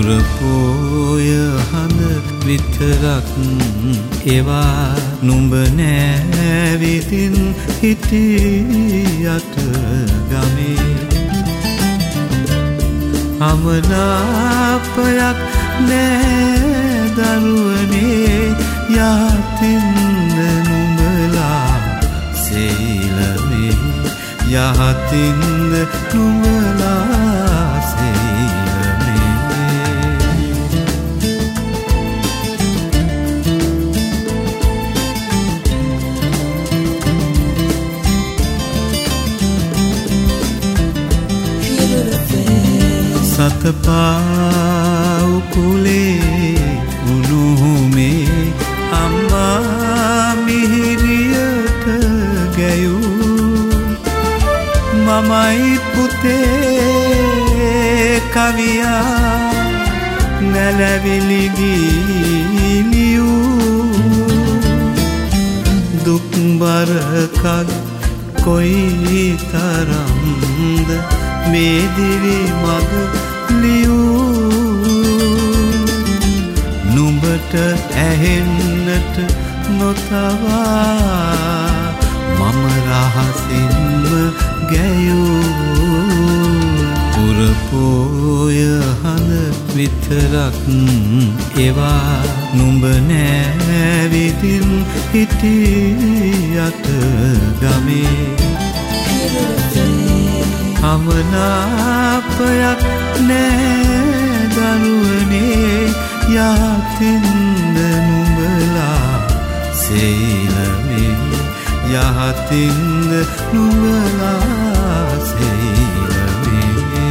පුරපෝය හඳ විතරක් ඒවා නුඹ නෑවිදින් හිටියට ගමේ අමනාපයක් නෑ දරුවනේ යහතින්ද නුඹලා සේලමේ යහතින්ද නුඹලා සේලමේ සතපා උකුලේ උණුහුමේ අම්මා මිහිරියට ගැයූ මමයි පුතේ කවියා නැලවිලි ගිනියූ දුක්බර කල් කොයි තරම්ද මේ දිවි මග ලියූ නුඹට ඇහෙන්නට නොතවා මම රහසින්ම ගැයූ පුරපෝය හඳ විතරක් ඒවා නුඹ නෑවිදින් හිටියට ගමේ අමනාපයක් නෑ දරුවනේ යහතින්ද නුඹලා සේලමේ යහතින්ද නුඹලා සේලමේ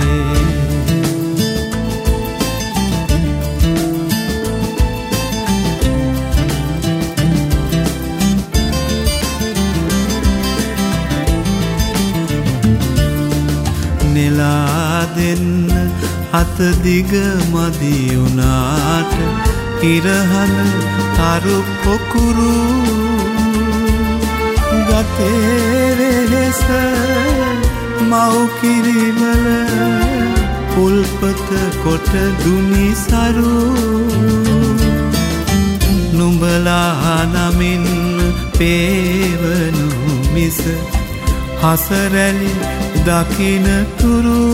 නෙලා දෙන්න අත දිග මදි වුණාට ඉරහන තරු පොකුරු ගතේ වෙලෙස මව් කිරිවල පුල්පත කොට දුනි සරු නුඹලා නමින් පේවනු මිස හසරැලි දකින තුරු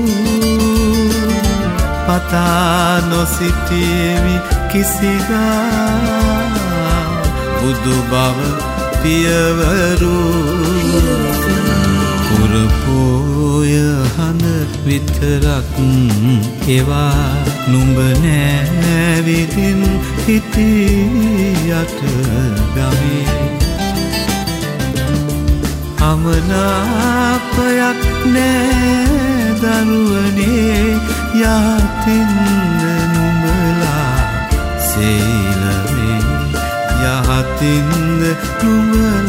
පතා නොසිටියමි කිසිදා බුදු බව පියවරු පුරපෝය හඳ විතරක් ඒවා නුඹ නෑවිදින් හිටියට ගමේ අමනාපයක් නෑ දරුවනේ යහතින්ද නුඹලා සේලමේ යහතින්ද නුඹලා